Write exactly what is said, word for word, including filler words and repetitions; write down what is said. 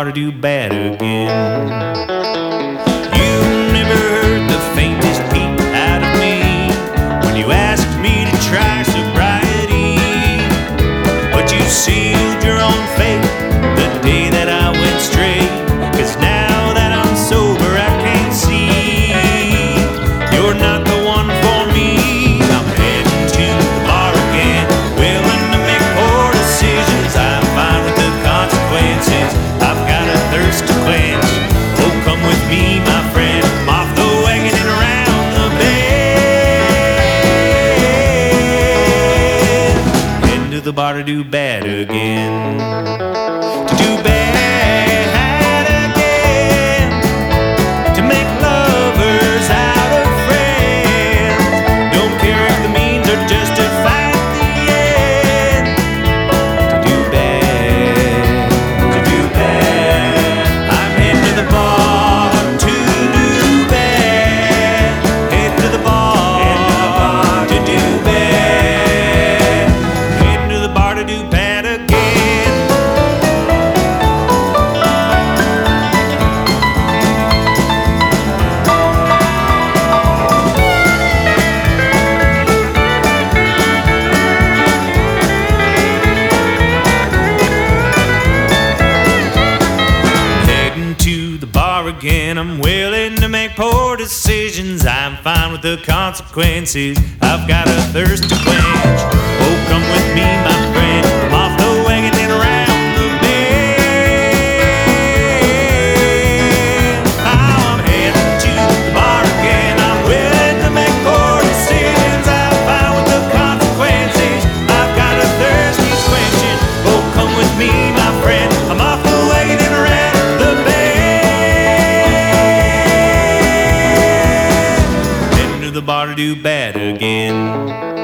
to do bad again. You never heard the faintest peep out of me when you asked me to try sobriety, but you sealed your own fate the day that I went straight. 'Cause now that I'm sober I can't see you're not the one for me. I'm heading to the bar again, willing to make poor decisions. I'm fine with the consequences. I've got a thirst to quench. Oh, come with me, my friend. I'm off the wagon and around the bend. Heading to the bar to do bad again. To do bad again. To make lovers out of friends. Don't care if the means are justified at the end. To do bad, to do bad. I'm heading to the bar to do bad. Heading to the bar to do bad. Heading to the bar to do bad again. Heading to the bar again. I'm willing to make poor decisions. I'm fine with the consequences. I've got a thirst to quench. Oh, come with me, my friend. I'm off the wagon and around the bend. I'm heading to the bar again. I'm willing to make poor decisions. I'm fine with the consequences. I've got a thirst he's quenching. Oh, come with me, my friend. I'm off the wagon and around the bend. Heading to the bar to do bad again.